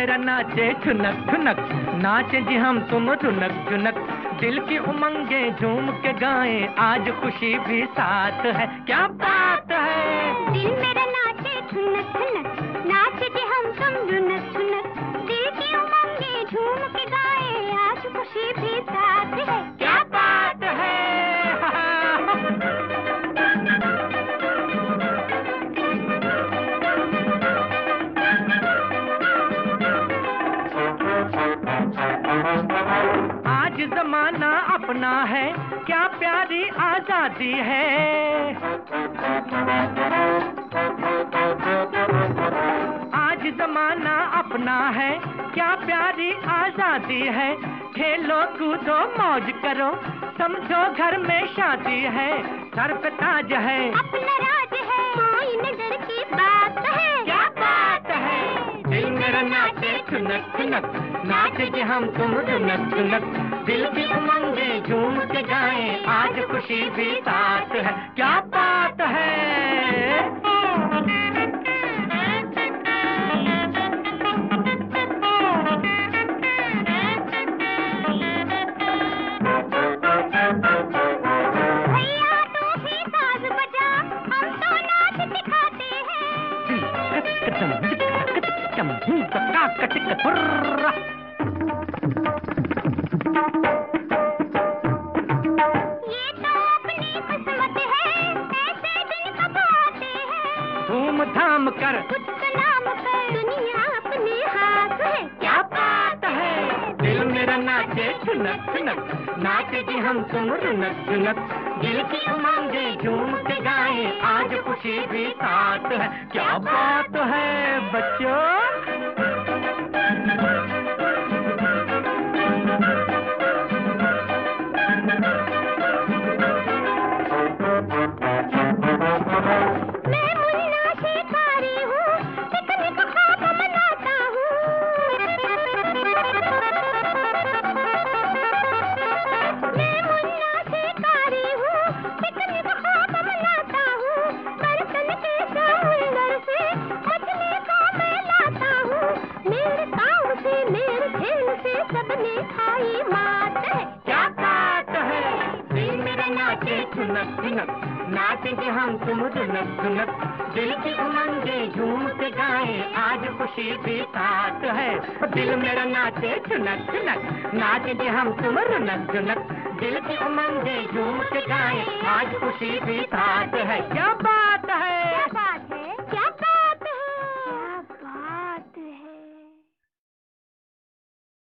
मेरा नाचे ठुनक ठुनक, नाचे जी हम तुम ठुनक ठुनक, दिल की उमंगे झूम के गाएं, आज खुशी भी साथ है, क्या बात है। दिल मेरा नाचे ठुनक ठुनक, नाचे जी हम तुम ठुनक ठुनक, दिल की उमंगे झूम के गाएं, आज खुशी भी साथ है, क्या बात है। आज जमाना अपना है, क्या प्यारी आजादी है। आज जमाना अपना है, क्या प्यारी आजादी है, खेलो कूदो मौज करो, समझो घर में शादी है, सर पे ताज है, अपना राज है, कोई न डर की बात है, क्या बात है। दिल मेरा नाचे ठुनक ठुनक, नाचे जी हम तुम ठुनक ठुनक, दिल की उमंगे झूम के गाएं, आज खुशी भी साथ है, क्या बात है। भैया तू भी साज बजा, हम तो नाच दिखाते हैं। ये तो अपनी किस्मत है, ऐसे दिन कब आते हैं। धूम धाम कर कुछ तो नाम कर, दुनिया अपने हाथ है, क्या बात है। दिल मेरा नाचे ठुनक ठुनक, नाचे जी हम तुम रुनक झुनक, दिल की उमंगे झूम के गाएं, आज खुशी भी साथ है, क्या बात है बच्चों। मैं मुन्ना शिकारी हूँ, पिकनिक ख्वाब मनाता हूँ। मैं मुन्ना शिकारी हूँ, पिकनिक ख्वाब मनाता हूँ, बर्तन के समुंदर से मछली को मैं लाता हूँ, मेरे काम से मेरे खेल से सबने खाई मात है, क्या बात है। दिल मेरा नाचे ठुनक ठुनक, नाचे जी हम तुम रुनक झुनक, दिल की उमंगे झूम के गाएं, आज खुशी भी साथ है। दिल मेरा नाचे ठुनक ठुनक, नाचे जी हम तुम रुनक झुनक, दिल की उमंगे झूम के गाएं, आज खुशी भी साथ है, क्या बात।